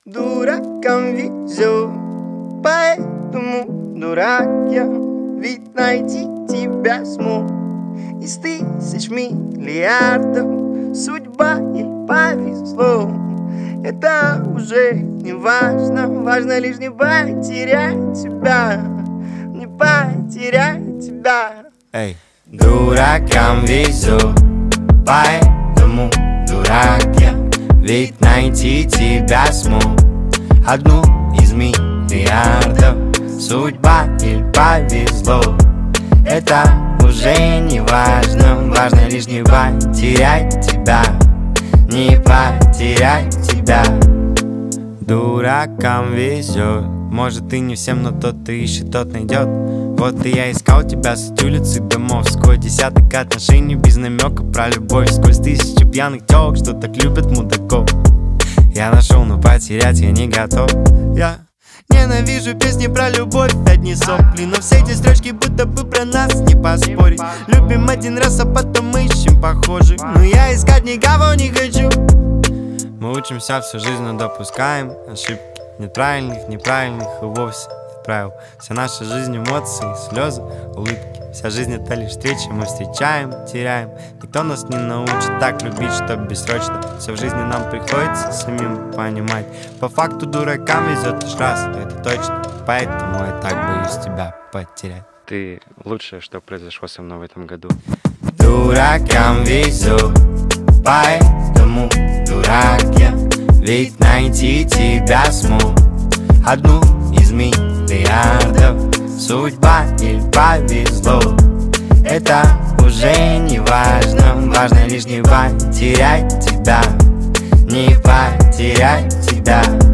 Дуракам везет, поэтому дурак я. Ведь найти тебя смог из тысяч миллиардов. Судьба ей повезло. Это уже не важно. Важно лишь не потерять тебя. Не потерять тебя. Эй, дуракам везет, поэтому дурак я. Ведь найти тебя смог одну из миллиардов. Судьба ей повезло. Это уже не важно. Важно лишь не потерять тебя. Не потерять тебя. Дуракам везет. Может и не всем, но тот и ищет, тот найдет. Вот и я искал тебя с улицы домов. Сквозь десяток отношений без намека про любовь. Сквозь тысячи пьяных телок, что так любят мудаков. Я нашел, но потерять я не готов. Я ненавижу песни про любовь, одни сопли. Но все эти строчки будто бы про нас, не поспорить. Любим один раз, а потом мы ищем похожих. Но я искать никого не хочу. Мы учимся всю жизнь, но допускаем ошибки. Неправильных и вовсе нет правил. Вся наша жизнь эмоции, слезы, улыбки. Вся жизнь это лишь встречи, мы встречаем, теряем. Никто нас не научит так любить, чтоб бессрочно. Все в жизни нам приходится самим понимать. По факту дуракам везет лишь раз, это точно. Поэтому я так боюсь тебя потерять. Ты лучшее, что произошло со мной в этом году. Дуракам везет, поэтому дурак я. Ведь найти тебя смог одну из миллиардов. Судьба ей повезло. Это уже не важно. Важно лишь не потерять тебя. Не потерять тебя.